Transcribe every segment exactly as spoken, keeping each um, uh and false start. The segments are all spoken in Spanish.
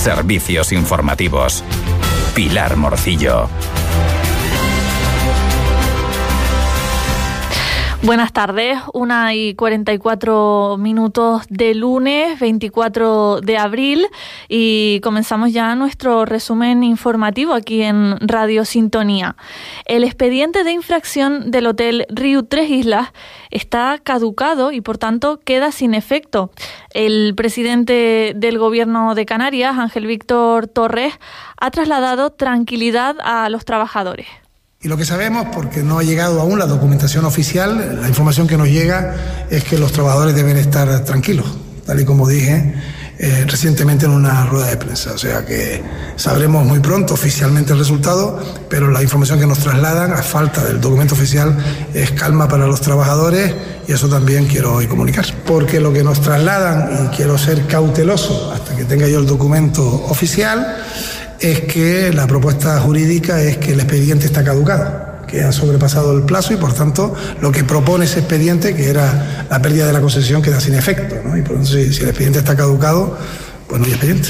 Servicios informativos. Pilar Morcillo. Buenas tardes, una y cuarenta y cuatro minutos de lunes veinticuatro de abril y comenzamos ya nuestro resumen informativo aquí en Radio Sintonía. El expediente de infracción del Hotel Riu Tres Islas está caducado y por tanto queda sin efecto. El presidente del Gobierno de Canarias, Ángel Víctor Torres, ha trasladado tranquilidad a los trabajadores. Y lo que sabemos, porque no ha llegado aún la documentación oficial, la información que nos llega es que los trabajadores deben estar tranquilos, tal y como dije eh, recientemente en una rueda de prensa. O sea que sabremos muy pronto oficialmente el resultado, pero la información que nos trasladan, a falta del documento oficial, es calma para los trabajadores y eso también quiero hoy comunicar. Porque lo que nos trasladan, y quiero ser cauteloso hasta que tenga yo el documento oficial, es que la propuesta jurídica es que el expediente está caducado, que ha sobrepasado el plazo y por tanto lo que propone ese expediente, que era la pérdida de la concesión, queda sin efecto, ¿no? Y por tanto si, si el expediente está caducado, pues no hay expediente.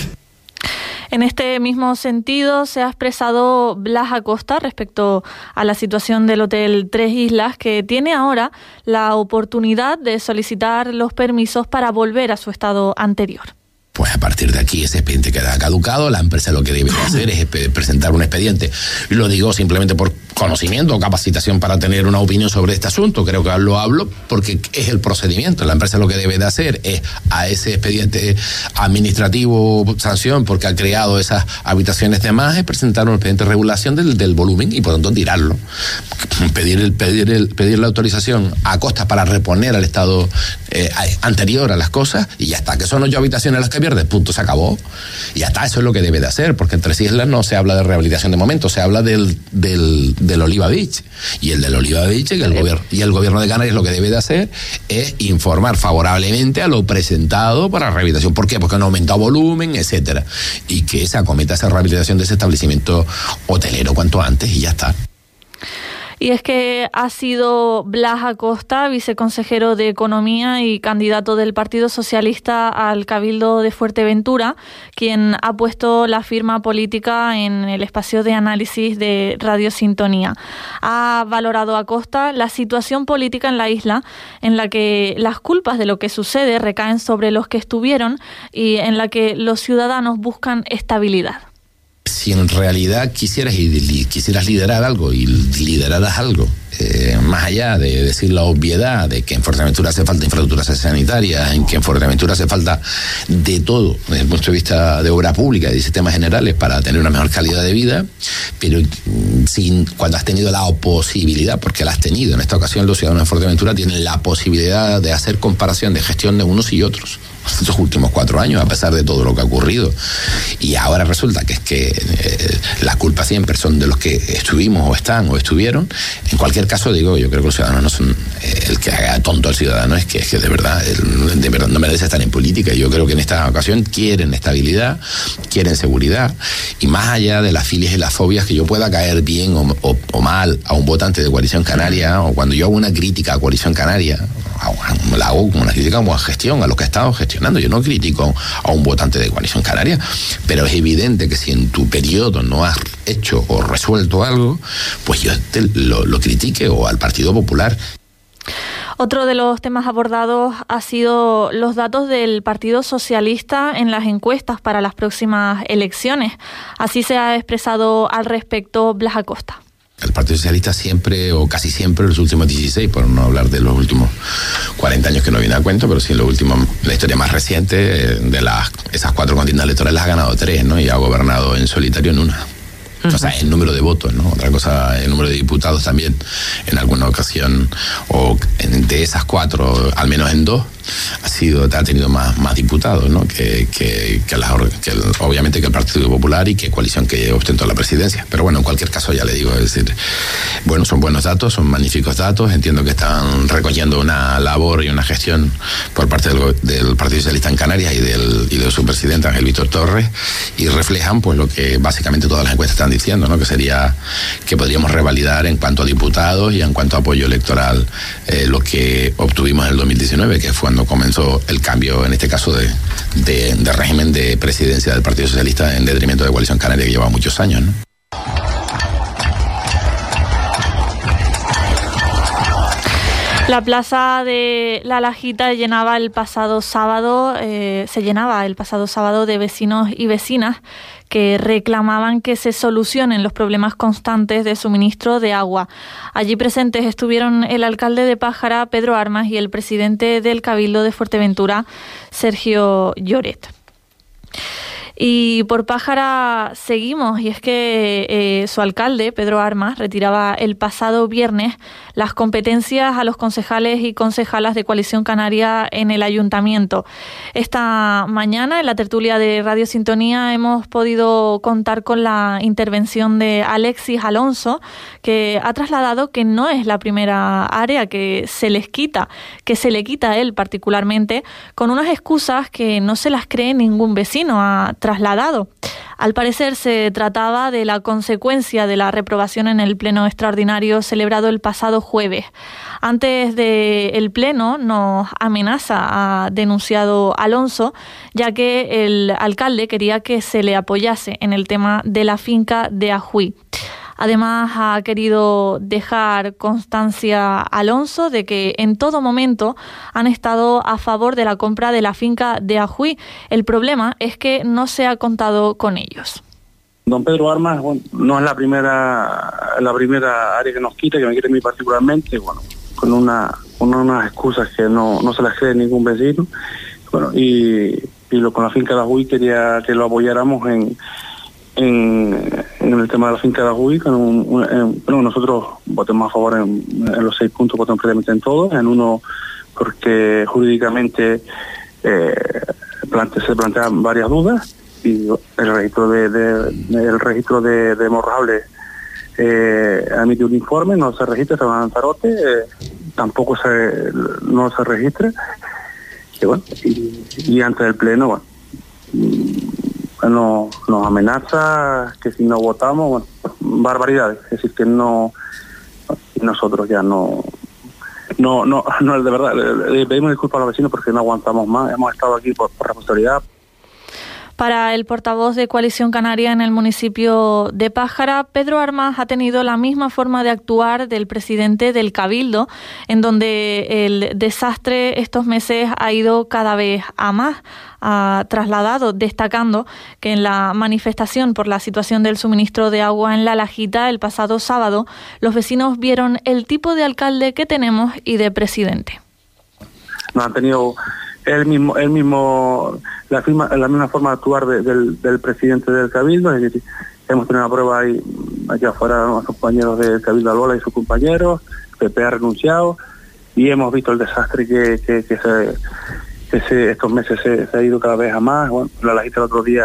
En este mismo sentido se ha expresado Blas Acosta respecto a la situación del Hotel Tres Islas, que tiene ahora la oportunidad de solicitar los permisos para volver a su estado anterior. Pues a partir de aquí ese expediente queda caducado, la empresa lo que debe hacer es presentar un expediente. Lo digo simplemente por conocimiento o capacitación para tener una opinión sobre este asunto. Creo que lo hablo porque es el procedimiento. La empresa lo que debe de hacer es a ese expediente administrativo sanción, porque ha creado esas habitaciones de más, es presentar un expediente de regulación del, del volumen y por tanto tirarlo. Pedir, el, pedir, el, pedir la autorización a Costa para reponer al estado eh, anterior a las cosas y ya está. Que son ocho habitaciones las que pierde, punto, se acabó. Y ya está, eso es lo que debe de hacer, porque en Tres Islas no se habla de rehabilitación de momento, se habla del, del del Oliva Beach, y el del Oliva Beach que el gobierno y el gobierno de Canarias lo que debe de hacer es informar favorablemente a lo presentado para rehabilitación. ¿Por qué? Porque han aumentado volumen, etcétera, y que se acometa esa rehabilitación de ese establecimiento hotelero cuanto antes y ya está. Y es que ha sido Blas Acosta, viceconsejero de Economía y candidato del Partido Socialista al Cabildo de Fuerteventura, quien ha puesto la firma política en el espacio de análisis de Radio Sintonía. Ha valorado Acosta la situación política en la isla, en la que las culpas de lo que sucede recaen sobre los que estuvieron y en la que los ciudadanos buscan estabilidad. Si en realidad quisieras y quisieras liderar algo y lideraras algo, eh, más allá de decir la obviedad de que en Fuerteventura hace falta infraestructura sanitaria, en que en Fuerteventura hace falta de todo desde el punto de vista de obra pública y de sistemas generales para tener una mejor calidad de vida, pero sin, cuando has tenido la posibilidad, porque la has tenido, en esta ocasión los ciudadanos de Fuerteventura tienen la posibilidad de hacer comparación de gestión de unos y otros estos últimos cuatro años, a pesar de todo lo que ha ocurrido. Y ahora resulta que es que eh, las culpas siempre son de los que estuvimos o están o estuvieron. En cualquier caso, digo, yo creo que los ciudadanos no son eh, el que haga tonto al ciudadano, es que, es que de verdad, el, de verdad no merece estar en política. Y yo creo que en esta ocasión quieren estabilidad, quieren seguridad, y más allá de las filias y las fobias que yo pueda caer bien o, o, o mal a un votante de Coalición Canaria, o cuando yo hago una crítica a Coalición Canaria, la hago como una crítica como a gestión, a los que he estado gestionando. Yo no critico a un votante de Coalición Canaria, pero es evidente que si en tu periodo no has hecho o resuelto algo, pues yo te lo, lo critique, o al Partido Popular. Otro de los temas abordados ha sido los datos del Partido Socialista en las encuestas para las próximas elecciones. Así se ha expresado al respecto Blas Acosta. El Partido Socialista siempre, o casi siempre, en los últimos dieciséis, por no hablar de los últimos cuarenta años que no viene a cuento, pero sí en los últimos, la historia más reciente, de las esas cuatro contiendas electorales ha ganado tres, ¿no? Y ha gobernado en solitario en una. O sea, el número de votos, ¿no? Otra cosa, el número de diputados también, en alguna ocasión, o en, de esas cuatro, al menos en dos, ha sido, ha tenido más, más diputados, ¿no? Que, que, que, la, que el, obviamente que el Partido Popular y que Coalición que ostentó la presidencia. Pero bueno, en cualquier caso ya le digo, es decir, bueno, son buenos datos, son magníficos datos, entiendo que están recogiendo una labor y una gestión por parte del, del Partido Socialista en Canarias y del y de su presidente Ángel Víctor Torres, y reflejan pues lo que básicamente todas las encuestas están diciendo, ¿no? Que sería que podríamos revalidar en cuanto a diputados y en cuanto a apoyo electoral eh, lo que obtuvimos en el dos mil diecinueve, que fue cuando comenzó el cambio, en este caso, de, de, de régimen de presidencia del Partido Socialista en detrimento de Coalición Canaria, que lleva muchos años, ¿no? La plaza de La Lajita llenaba el pasado sábado, eh, se llenaba el pasado sábado de vecinos y vecinas que reclamaban que se solucionen los problemas constantes de suministro de agua. Allí presentes estuvieron el alcalde de Pájara, Pedro Armas, y el presidente del Cabildo de Fuerteventura, Sergio Lloret. Y por Pájara seguimos, y es que eh, su alcalde, Pedro Armas, retiraba el pasado viernes las competencias a los concejales y concejalas de Coalición Canaria en el ayuntamiento. Esta mañana, en la tertulia de Radio Sintonía, hemos podido contar con la intervención de Alexis Alonso, que ha trasladado que no es la primera área que se les quita, que se le quita a él particularmente, con unas excusas que no se las cree ningún vecino a trasladado. Al parecer se trataba de la consecuencia de la reprobación en el pleno extraordinario celebrado el pasado jueves. Antes del pleno nos amenaza, ha denunciado Alonso, ya que el alcalde quería que se le apoyase en el tema de la finca de Ajuí. Además, ha querido dejar constancia Alonso de que en todo momento han estado a favor de la compra de la finca de Ajuí. El problema es que no se ha contado con ellos. Don Pedro Armas, bueno, no es la primera la primera área que nos quita, que me quita a mí particularmente, bueno, con una con unas excusas que no, no se las cree ningún vecino. Bueno, y, y lo, con la finca de Ajuí quería que lo apoyáramos en En, en el tema de la finca de Ajuí. Bueno, nosotros votemos a favor en, en los seis puntos, votamos prácticamente en todos, en uno porque jurídicamente eh, plante, se plantean varias dudas, y el registro de, de, de el registro de, de Morrable eh, emite un informe, no se registra, se va a Lanzarote, eh, tampoco se no se registra, y, bueno, y, y antes del pleno, bueno, No, nos amenaza que si no votamos, bueno, barbaridades, es decir, que no, nosotros ya no, no, no, no de verdad, le, le pedimos disculpas a los vecinos porque no aguantamos más, hemos estado aquí por, por responsabilidad. Para el portavoz de Coalición Canaria en el municipio de Pájara, Pedro Armas ha tenido la misma forma de actuar del presidente del Cabildo, en donde el desastre estos meses ha ido cada vez a más. Ha trasladado, destacando que en la manifestación por la situación del suministro de agua en La Lajita el pasado sábado, los vecinos vieron el tipo de alcalde que tenemos y de presidente. No han tenido el mismo, el mismo, la, firma, la misma forma de actuar de, del, del presidente del Cabildo, es decir, hemos tenido una prueba ahí, allá afuera, los compañeros del Cabildo Albola y sus compañeros, P P ha renunciado, y hemos visto el desastre que, que, que se... que se, estos meses se, se ha ido cada vez a más. Bueno, La Lajita el otro día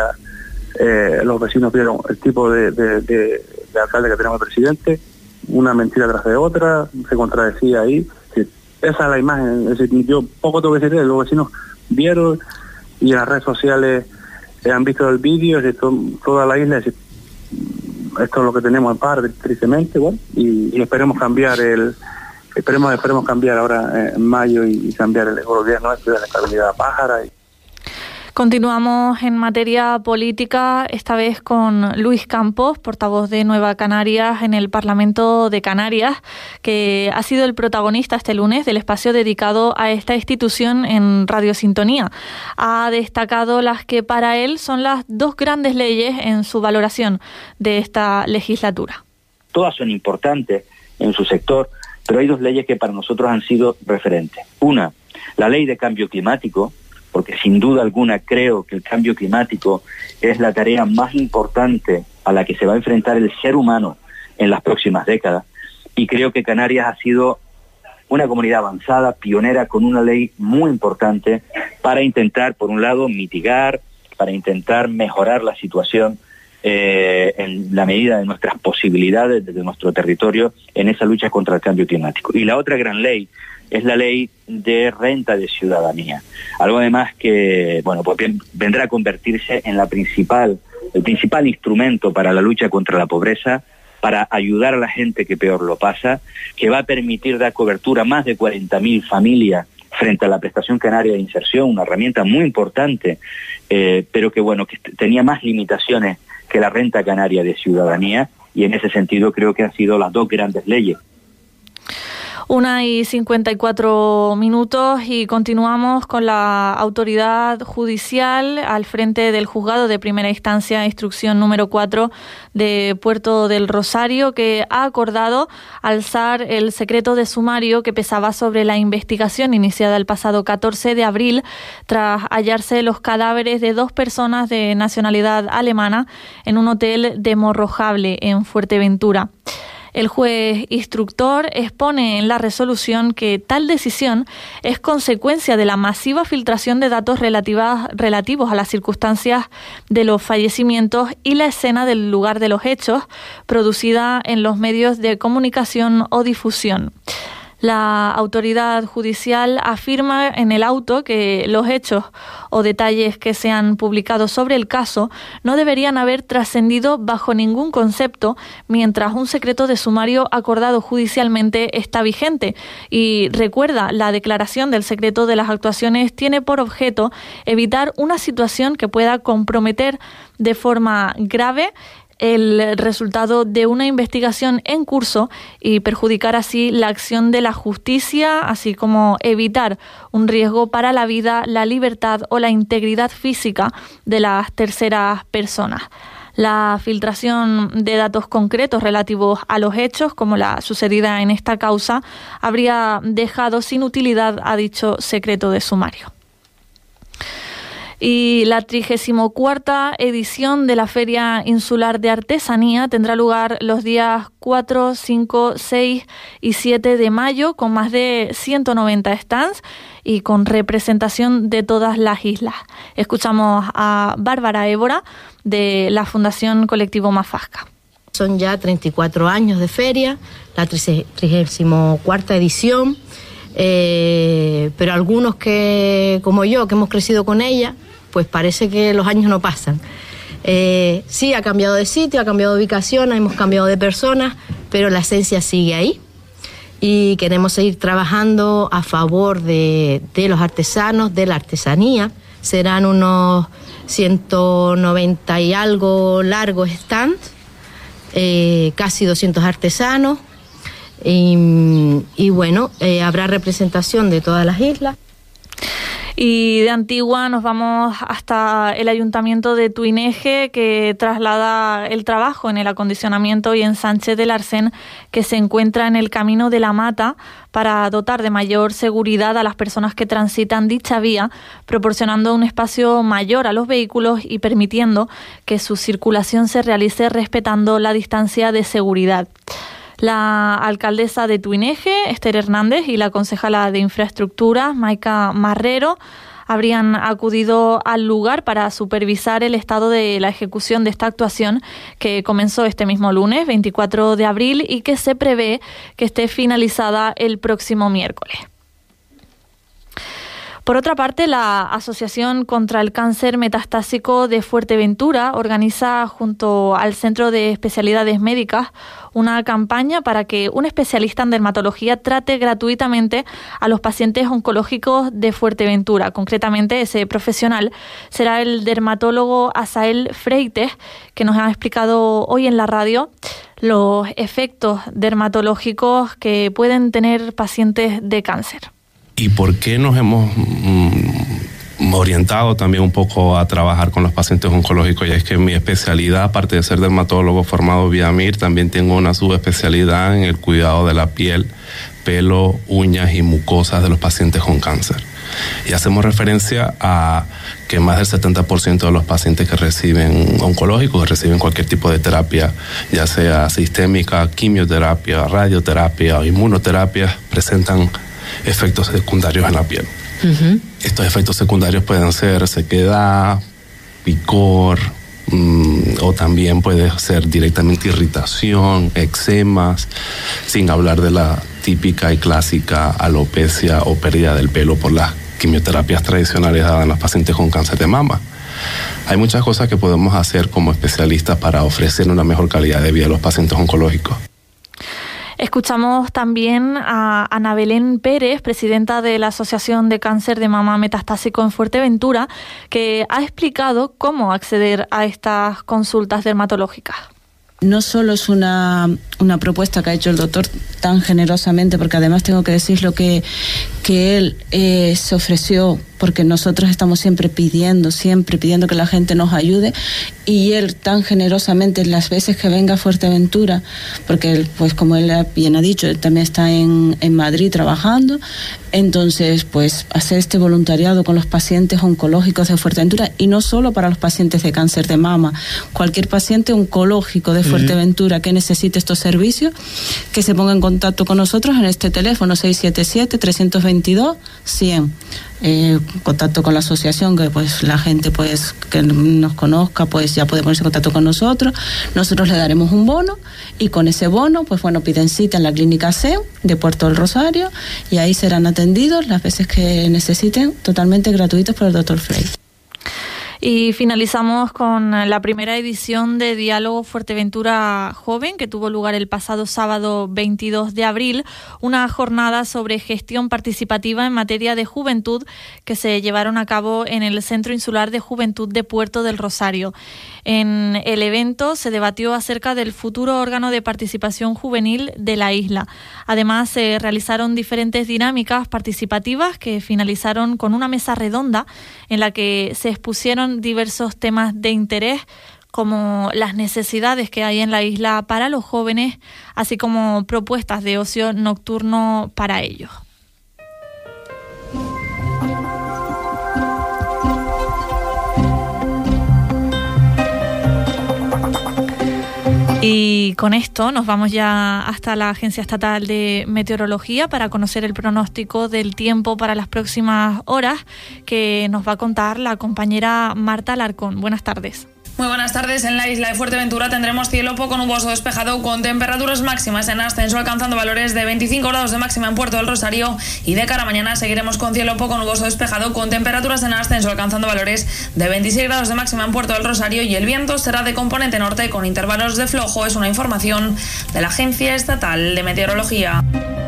eh, los vecinos vieron el tipo de, de, de, de alcalde que tenemos el presidente, una mentira tras de otra, se contradecía ahí. Sí, esa es la imagen, es decir, yo poco tengo que decir, los vecinos vieron y en las redes sociales eh, han visto el vídeo, es decir, to, toda la isla, es decir, esto es lo que tenemos en par, tristemente, bueno, y, y esperemos cambiar el Esperemos, esperemos cambiar ahora en mayo y, y cambiar el gobierno de la estabilidad a Pájara. Y... Continuamos en materia política, esta vez con Luis Campos, portavoz de Nueva Canarias en el Parlamento de Canarias, que ha sido el protagonista este lunes del espacio dedicado a esta institución en Radio Sintonía. Ha destacado las que para él son las dos grandes leyes en su valoración de esta legislatura. Todas son importantes en su sector, pero hay dos leyes que para nosotros han sido referentes. Una, la ley de cambio climático, porque sin duda alguna creo que el cambio climático es la tarea más importante a la que se va a enfrentar el ser humano en las próximas décadas, y creo que Canarias ha sido una comunidad avanzada, pionera, con una ley muy importante para intentar, por un lado, mitigar, para intentar mejorar la situación Eh, en la medida de nuestras posibilidades desde nuestro territorio en esa lucha contra el cambio climático. Y la otra gran ley es la ley de renta de ciudadanía, algo además que, bueno, pues bien, vendrá a convertirse en la principal, el principal instrumento para la lucha contra la pobreza, para ayudar a la gente que peor lo pasa, que va a permitir dar cobertura a más de cuarenta mil familias frente a la prestación canaria de inserción, una herramienta muy importante, eh, pero que bueno, que tenía más limitaciones que la renta canaria de ciudadanía, y en ese sentido creo que han sido las dos grandes leyes. Una y cincuenta y cuatro minutos y continuamos con la autoridad judicial al frente del juzgado de primera instancia, instrucción número cuatro de Puerto del Rosario, que ha acordado alzar el secreto de sumario que pesaba sobre la investigación iniciada el pasado catorce de abril tras hallarse los cadáveres de dos personas de nacionalidad alemana en un hotel de Morrojable en Fuerteventura. El juez instructor expone en la resolución que tal decisión es consecuencia de la masiva filtración de datos relativas, relativos a las circunstancias de los fallecimientos y la escena del lugar de los hechos, producida en los medios de comunicación o difusión. La autoridad judicial afirma en el auto que los hechos o detalles que se han publicado sobre el caso no deberían haber trascendido bajo ningún concepto mientras un secreto de sumario acordado judicialmente está vigente, y recuerda, la declaración del secreto de las actuaciones tiene por objeto evitar una situación que pueda comprometer de forma grave el resultado de una investigación en curso y perjudicar así la acción de la justicia, así como evitar un riesgo para la vida, la libertad o la integridad física de las terceras personas. La filtración de datos concretos relativos a los hechos, como la sucedida en esta causa, habría dejado sin utilidad a dicho secreto de sumario. Y la trigésima cuarta edición de la Feria Insular de Artesanía tendrá lugar los días cuatro, cinco, seis y siete de mayo, con más de ciento noventa stands y con representación de todas las islas. Escuchamos a Bárbara Évora de la Fundación Colectivo Mafasca. Son ya treinta y cuatro años de feria, la trigésima cuarta edición, eh, pero algunos que, como yo, que hemos crecido con ella, pues parece que los años no pasan. Eh, sí, ha cambiado de sitio, ha cambiado de ubicación, hemos cambiado de personas, pero la esencia sigue ahí. Y queremos seguir trabajando a favor de, de los artesanos, de la artesanía. Serán unos ciento noventa y algo largos stands, eh, casi doscientos artesanos. Y, y bueno, eh, habrá representación de todas las islas. Y de Antigua nos vamos hasta el Ayuntamiento de Tuineje, que traslada el trabajo en el acondicionamiento y ensanche del Arsén, que se encuentra en el Camino de la Mata, para dotar de mayor seguridad a las personas que transitan dicha vía, proporcionando un espacio mayor a los vehículos y permitiendo que su circulación se realice respetando la distancia de seguridad. La alcaldesa de Tuineje, Esther Hernández, y la concejala de Infraestructura, Maica Marrero, habrían acudido al lugar para supervisar el estado de la ejecución de esta actuación, que comenzó este mismo lunes, veinticuatro de abril, y que se prevé que esté finalizada el próximo miércoles. Por otra parte, la Asociación contra el Cáncer Metastásico de Fuerteventura organiza, junto al Centro de Especialidades Médicas, una campaña para que un especialista en dermatología trate gratuitamente a los pacientes oncológicos de Fuerteventura. Concretamente, ese profesional será el dermatólogo Asael Freites, que nos ha explicado hoy en la radio los efectos dermatológicos que pueden tener pacientes de cáncer. ¿Y por qué nos hemos mm, orientado también un poco a trabajar con los pacientes oncológicos? Ya es que mi especialidad, aparte de ser dermatólogo formado vía M I R, también tengo una subespecialidad en el cuidado de la piel, pelo, uñas y mucosas de los pacientes con cáncer. Y hacemos referencia a que más del setenta por ciento de los pacientes que reciben oncológicos, que reciben cualquier tipo de terapia, ya sea sistémica, quimioterapia, radioterapia o inmunoterapia, presentan efectos secundarios en la piel. Uh-huh. Estos efectos secundarios pueden ser sequedad, picor, mmm, o también puede ser directamente irritación, eczemas, sin hablar de la típica y clásica alopecia o pérdida del pelo por las quimioterapias tradicionales dadas en los pacientes con cáncer de mama. Hay muchas cosas que podemos hacer como especialistas para ofrecer una mejor calidad de vida a los pacientes oncológicos. Escuchamos también a Ana Belén Pérez, presidenta de la Asociación de Cáncer de Mama Metastásico en Fuerteventura, que ha explicado cómo acceder a estas consultas dermatológicas. No solo es una, una propuesta que ha hecho el doctor tan generosamente, porque además tengo que decirlo que, que él eh, se ofreció, porque nosotros estamos siempre pidiendo, siempre pidiendo que la gente nos ayude, y él tan generosamente las veces que venga a Fuerteventura, porque él, pues como él bien ha dicho, él también está en, en Madrid trabajando, entonces pues hacer este voluntariado con los pacientes oncológicos de Fuerteventura, y no solo para los pacientes de cáncer de mama, cualquier paciente oncológico de Fuerteventura que necesite estos servicios, que se ponga en contacto con nosotros en este teléfono seis siete siete, tres dos dos, cien. Eh, contacto con la asociación, que pues la gente pues que nos conozca pues ya puede ponerse en contacto con nosotros. Nosotros le daremos un bono, y con ese bono pues bueno, piden cita en la clínica C E M de Puerto del Rosario, y ahí serán atendidos las veces que necesiten, totalmente gratuitos por el doctor Frey. Y finalizamos con la primera edición de Diálogo Fuerteventura Joven, que tuvo lugar el pasado sábado veintidós de abril, una jornada sobre gestión participativa en materia de juventud que se llevaron a cabo en el Centro Insular de Juventud de Puerto del Rosario. En el evento se debatió acerca del futuro órgano de participación juvenil de la isla. Además, se realizaron diferentes dinámicas participativas que finalizaron con una mesa redonda en la que se expusieron diversos temas de interés, como las necesidades que hay en la isla para los jóvenes, así como propuestas de ocio nocturno para ellos. Y con esto nos vamos ya hasta la Agencia Estatal de Meteorología para conocer el pronóstico del tiempo para las próximas horas, que nos va a contar la compañera Marta Alarcón. Buenas tardes. Muy buenas tardes. En la isla de Fuerteventura tendremos cielo poco nuboso despejado, con temperaturas máximas en ascenso, alcanzando valores de veinticinco grados de máxima en Puerto del Rosario, y de cara a mañana seguiremos con cielo poco nuboso despejado, con temperaturas en ascenso, alcanzando valores de veintiséis grados de máxima en Puerto del Rosario, y el viento será de componente norte con intervalos de flojo. Es una información de la Agencia Estatal de Meteorología.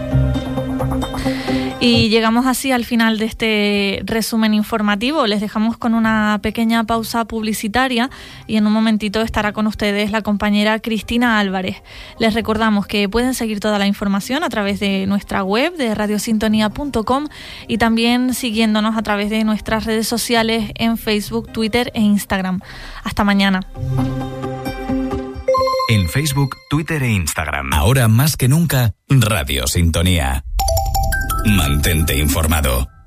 Y llegamos así al final de este resumen informativo. Les dejamos con una pequeña pausa publicitaria, y en un momentito estará con ustedes la compañera Cristina Álvarez. Les recordamos que pueden seguir toda la información a través de nuestra web de radiosintonía punto com, y también siguiéndonos a través de nuestras redes sociales en Facebook, Twitter e Instagram. Hasta mañana. En Facebook, Twitter e Instagram. Ahora más que nunca, Radio Sintonía. Mantente informado.